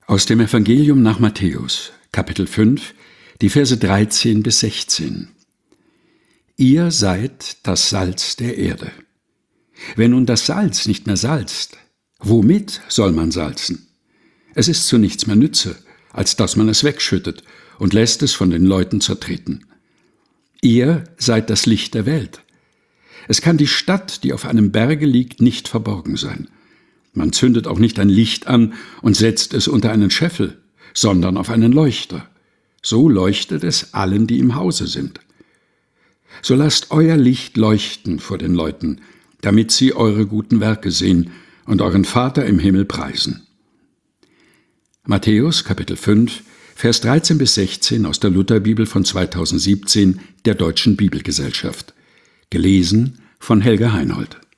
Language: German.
Aus dem Evangelium nach Matthäus, Kapitel 5, die Verse 13 bis 16. Ihr seid das Salz der Erde. Wenn nun das Salz nicht mehr salzt, womit soll man salzen? Es ist zu nichts mehr Nütze, als dass man es wegschüttet und lässt es von den Leuten zertreten. Ihr seid das Licht der Welt. Es kann die Stadt, die auf einem Berge liegt, nicht verborgen sein. Man zündet auch nicht ein Licht an und setzt es unter einen Scheffel, sondern auf einen Leuchter. So leuchtet es allen, die im Hause sind. So lasst euer Licht leuchten vor den Leuten, damit sie eure guten Werke sehen und euren Vater im Himmel preisen. Matthäus, Kapitel 5, Vers 13 bis 16 aus der Lutherbibel von 2017 der Deutschen Bibelgesellschaft. Gelesen von Helga Heinold.